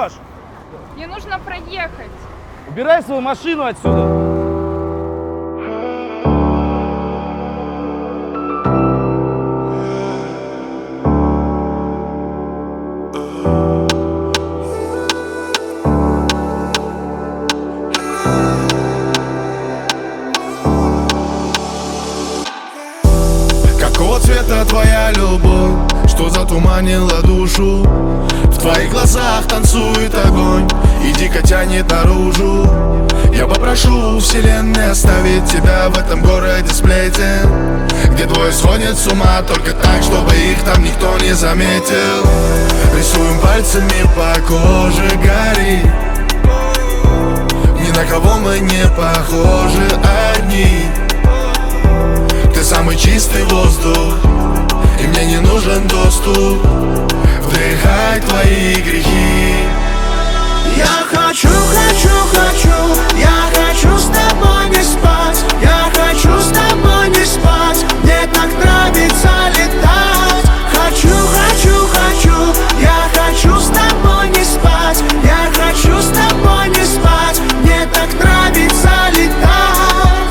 идешь? Мне нужно проехать. Убирай свою машину отсюда. Какого цвета твоя любовь, что затуманила душу? В твоих глазах танцует огонь и дико тянет наружу. Я попрошу вселенной оставить тебя в этом городе сплетен, где двое сходят с ума только так, чтобы их там никто не заметил. Рисуем пальцами по коже гори. Ни на кого мы не похожи, одни. Ты самый чистый воздух, и мне не нужен доступ вдыхать твои грехи. Я хочу, я хочу с тобой не спать. Я хочу с тобой не спать. Мне так нравится летать. Хочу, я хочу с тобой не спать. Я хочу с тобой не спать. Мне так нравится летать.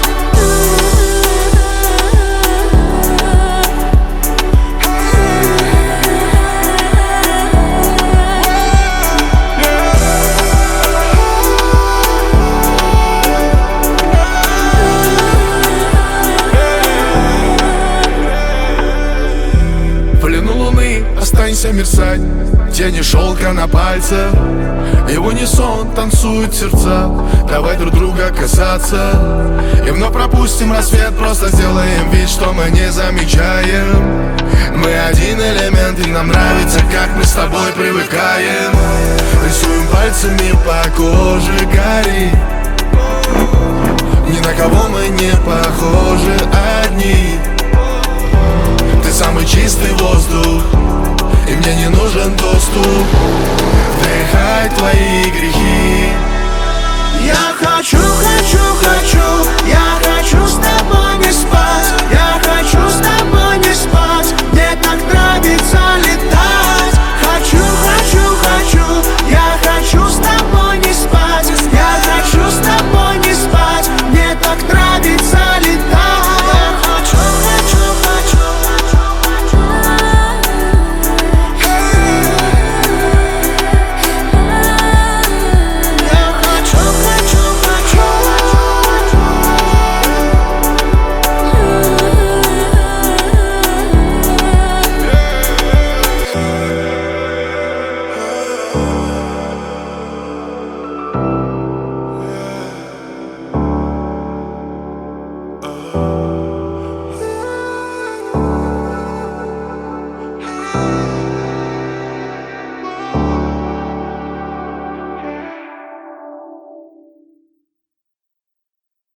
Останься мерцать, тени шелка на пальцах, и в унисон танцуют сердца. Давай друг друга касаться, и вновь пропустим рассвет. Просто сделаем вид, что мы не замечаем. Мы один элемент, и нам нравится, как мы с тобой привыкаем. Рисуем пальцами по коже гори. Ни на кого мы не похожи, одни. Ты самый чистый воздух, и мне не нужен доступ вдыхать твои грехи. Я хочу, я хочу с тобой не спать. Я хочу с тобой не спать. Мне так нравится летать. Хочу, я хочу с тобой не спать. Я хочу с тобой не спать. Мне так нравится летать. Oh